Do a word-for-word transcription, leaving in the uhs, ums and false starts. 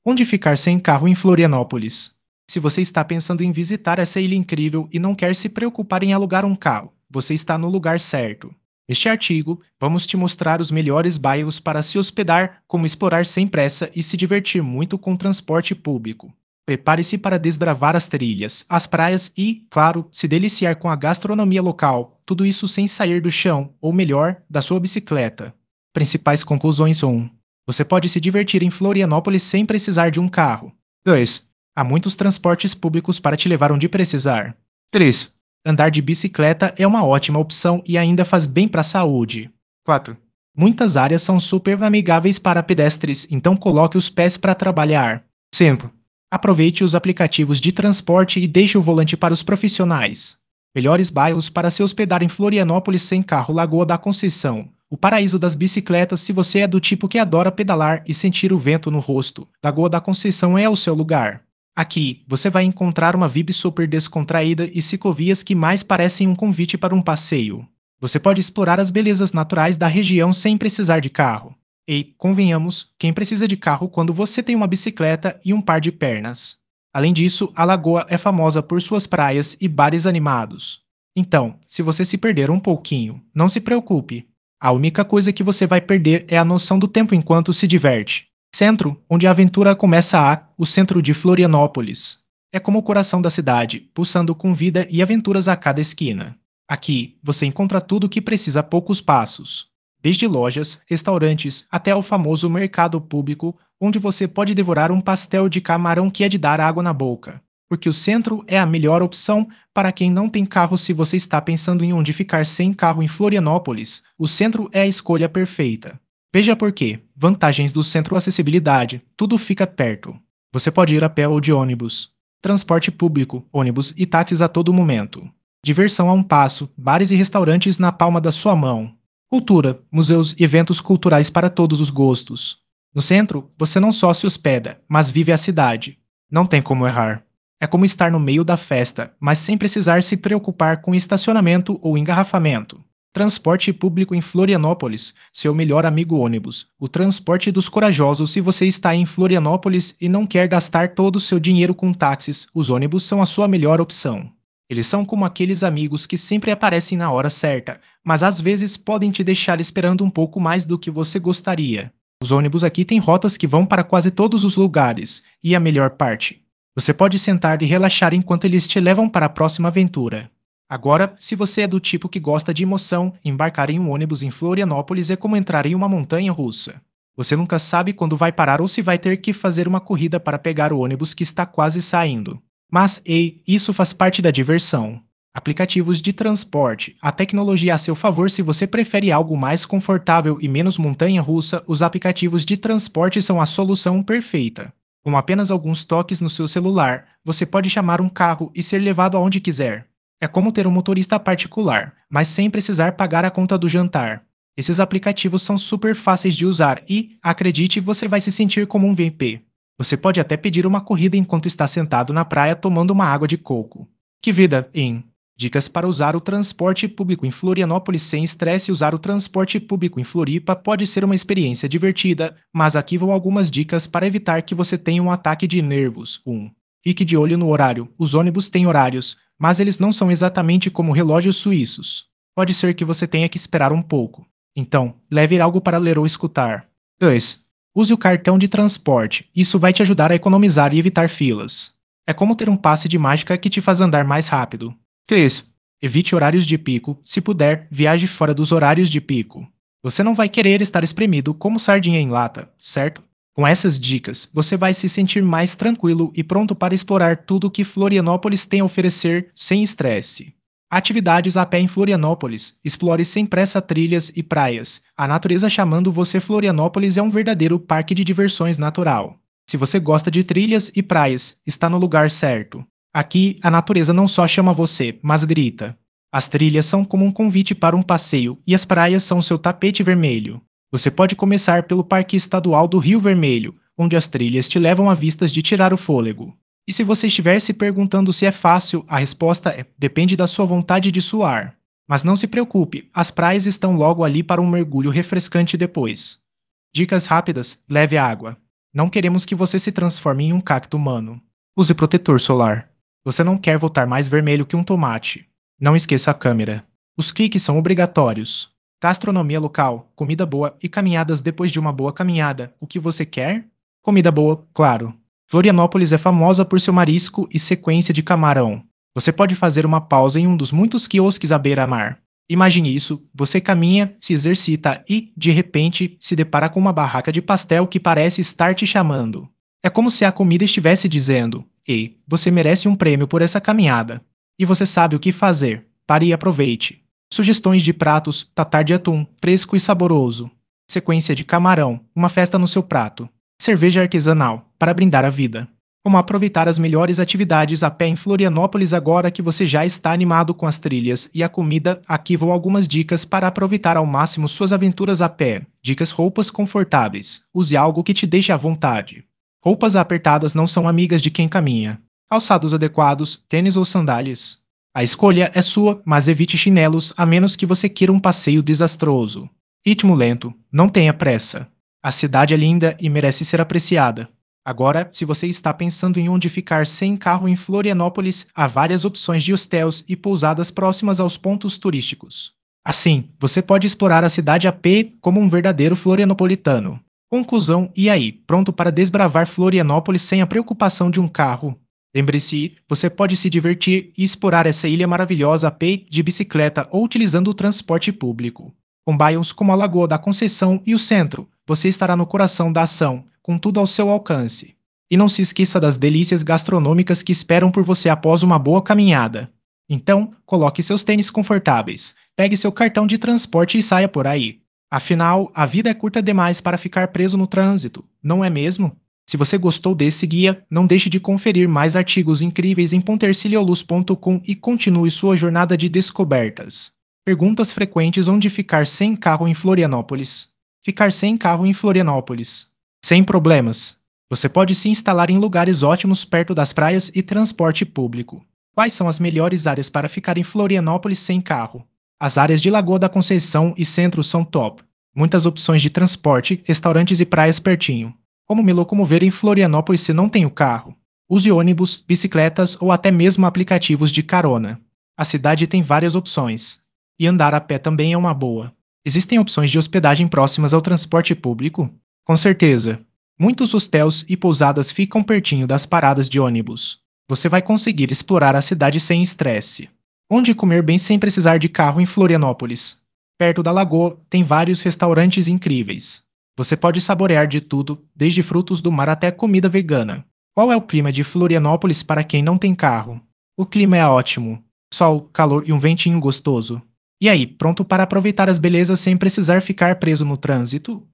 Onde ficar sem carro em Florianópolis? Se você está pensando em visitar essa ilha incrível e não quer se preocupar em alugar um carro, você está no lugar certo. Neste artigo, vamos te mostrar os melhores bairros para se hospedar, como explorar sem pressa e se divertir muito com transporte público. Prepare-se para desbravar as trilhas, as praias e, claro, se deliciar com a gastronomia local, tudo isso sem sair do chão, ou melhor, da sua bicicleta. Principais conclusões um. Você pode se divertir em Florianópolis sem precisar de um carro. dois. Há muitos transportes públicos para te levar onde precisar. três. Andar de bicicleta é uma ótima opção e ainda faz bem para a saúde. quatro. Muitas áreas são super amigáveis para pedestres, então coloque os pés para trabalhar. cinco. Aproveite os aplicativos de transporte e deixe o volante para os profissionais. Melhores bairros para se hospedar em Florianópolis sem carro: Lagoa da Conceição. O paraíso das bicicletas se você é do tipo que adora pedalar e sentir o vento no rosto. Lagoa da Conceição é o seu lugar. Aqui, você vai encontrar uma vibe super descontraída e ciclovias que mais parecem um convite para um passeio. Você pode explorar as belezas naturais da região sem precisar de carro. E, convenhamos, quem precisa de carro quando você tem uma bicicleta e um par de pernas? Além disso, a lagoa é famosa por suas praias e bares animados. Então, se você se perder um pouquinho, não se preocupe. A única coisa que você vai perder é a noção do tempo enquanto se diverte. Centro, onde a aventura começa a, o centro de Florianópolis. É como o coração da cidade, pulsando com vida e aventuras a cada esquina. Aqui, você encontra tudo o que precisa a poucos passos. Desde lojas, restaurantes, até o famoso mercado público, onde você pode devorar um pastel de camarão que é de dar água na boca. Porque o centro é a melhor opção para quem não tem carro. Se você está pensando em onde ficar sem carro em Florianópolis, o centro é a escolha perfeita. Veja por quê. Vantagens do centro: acessibilidade, tudo fica perto. Você pode ir a pé ou de ônibus. Transporte público, ônibus e táxis a todo momento. Diversão a um passo, bares e restaurantes na palma da sua mão. Cultura, museus e eventos culturais para todos os gostos. No centro, você não só se hospeda, mas vive a cidade. Não tem como errar. É como estar no meio da festa, mas sem precisar se preocupar com estacionamento ou engarrafamento. Transporte público em Florianópolis, seu melhor amigo ônibus. O transporte dos corajosos. Se você está em Florianópolis e não quer gastar todo o seu dinheiro com táxis, os ônibus são a sua melhor opção. Eles são como aqueles amigos que sempre aparecem na hora certa, mas às vezes podem te deixar esperando um pouco mais do que você gostaria. Os ônibus aqui têm rotas que vão para quase todos os lugares, e a melhor parte: você pode sentar e relaxar enquanto eles te levam para a próxima aventura. Agora, se você é do tipo que gosta de emoção, embarcar em um ônibus em Florianópolis é como entrar em uma montanha russa. Você nunca sabe quando vai parar ou se vai ter que fazer uma corrida para pegar o ônibus que está quase saindo. Mas, ei, isso faz parte da diversão. Aplicativos de transporte, a tecnologia a seu favor. Se você prefere algo mais confortável e menos montanha-russa, os aplicativos de transporte são a solução perfeita. Com apenas alguns toques no seu celular, você pode chamar um carro e ser levado aonde quiser. É como ter um motorista particular, mas sem precisar pagar a conta do jantar. Esses aplicativos são super fáceis de usar e, acredite, você vai se sentir como um V I P. Você pode até pedir uma corrida enquanto está sentado na praia tomando uma água de coco. Que vida, hein? Dicas para usar o transporte público em Florianópolis sem estresse. Usar o transporte público em Floripa pode ser uma experiência divertida, mas aqui vão algumas dicas para evitar que você tenha um ataque de nervos. um. Fique de olho no horário. Os ônibus têm horários, mas eles não são exatamente como relógios suíços. Pode ser que você tenha que esperar um pouco. Então, leve algo para ler ou escutar. dois. Use o cartão de transporte. Isso vai te ajudar a economizar e evitar filas. É como ter um passe de mágica que te faz andar mais rápido. três. Evite horários de pico. Se puder, viaje fora dos horários de pico. Você não vai querer estar espremido como sardinha em lata, certo? Com essas dicas, você vai se sentir mais tranquilo e pronto para explorar tudo o que Florianópolis tem a oferecer sem estresse. Atividades a pé em Florianópolis. Explore sem pressa trilhas e praias. A natureza chamando você. Florianópolis é um verdadeiro parque de diversões natural. Se você gosta de trilhas e praias, está no lugar certo. Aqui, a natureza não só chama você, mas grita. As trilhas são como um convite para um passeio e as praias são seu tapete vermelho. Você pode começar pelo Parque Estadual do Rio Vermelho, onde as trilhas te levam a vistas de tirar o fôlego. E se você estiver se perguntando se é fácil, a resposta é: depende da sua vontade de suar. Mas não se preocupe, as praias estão logo ali para um mergulho refrescante depois. Dicas rápidas: leve água. Não queremos que você se transforme em um cacto humano. Use protetor solar. Você não quer voltar mais vermelho que um tomate. Não esqueça a câmera. Os cliques são obrigatórios. Gastronomia local, comida boa e caminhadas depois de uma boa caminhada. O que você quer? Comida boa, claro. Florianópolis é famosa por seu marisco e sequência de camarão. Você pode fazer uma pausa em um dos muitos quiosques à beira-mar. Imagine isso, você caminha, se exercita e, de repente, se depara com uma barraca de pastel que parece estar te chamando. É como se a comida estivesse dizendo: Ei, você merece um prêmio por essa caminhada. E você sabe o que fazer. Pare e aproveite. Sugestões de pratos: tatar de atum, fresco e saboroso. Sequência de camarão, uma festa no seu prato. Cerveja artesanal, para brindar a vida. Como aproveitar as melhores atividades a pé em Florianópolis agora que você já está animado com as trilhas e a comida? Aqui vão algumas dicas para aproveitar ao máximo suas aventuras a pé. Dicas: roupas confortáveis. Use algo que te deixe à vontade. Roupas apertadas não são amigas de quem caminha. Calçados adequados, tênis ou sandálias. A escolha é sua, mas evite chinelos a menos que você queira um passeio desastroso. Ritmo lento, não tenha pressa. A cidade é linda e merece ser apreciada. Agora, se você está pensando em onde ficar sem carro em Florianópolis, há várias opções de hostéis e pousadas próximas aos pontos turísticos. Assim, você pode explorar a cidade a pé como um verdadeiro florianopolitano. Conclusão: e aí, pronto para desbravar Florianópolis sem a preocupação de um carro? Lembre-se, você pode se divertir e explorar essa ilha maravilhosa a pé, de bicicleta ou utilizando o transporte público. Com bairros como a Lagoa da Conceição e o centro, você estará no coração da ação, com tudo ao seu alcance. E não se esqueça das delícias gastronômicas que esperam por você após uma boa caminhada. Então, coloque seus tênis confortáveis, pegue seu cartão de transporte e saia por aí. Afinal, a vida é curta demais para ficar preso no trânsito, não é mesmo? Se você gostou desse guia, não deixe de conferir mais artigos incríveis em ponterciliolus ponto com e continue sua jornada de descobertas. Perguntas frequentes: onde ficar sem carro em Florianópolis? Ficar sem carro em Florianópolis. Sem problemas. Você pode se instalar em lugares ótimos perto das praias e transporte público. Quais são as melhores áreas para ficar em Florianópolis sem carro? As áreas de Lagoa da Conceição e Centro são top. Muitas opções de transporte, restaurantes e praias pertinho. Como me locomover em Florianópolis se não tenho carro? Use ônibus, bicicletas ou até mesmo aplicativos de carona. A cidade tem várias opções. E andar a pé também é uma boa. Existem opções de hospedagem próximas ao transporte público? Com certeza. Muitos hostéis e pousadas ficam pertinho das paradas de ônibus. Você vai conseguir explorar a cidade sem estresse. Onde comer bem sem precisar de carro em Florianópolis? Perto da lagoa, tem vários restaurantes incríveis. Você pode saborear de tudo, desde frutos do mar até comida vegana. Qual é o clima de Florianópolis para quem não tem carro? O clima é ótimo. Sol, calor e um ventinho gostoso. E aí, pronto para aproveitar as belezas sem precisar ficar preso no trânsito?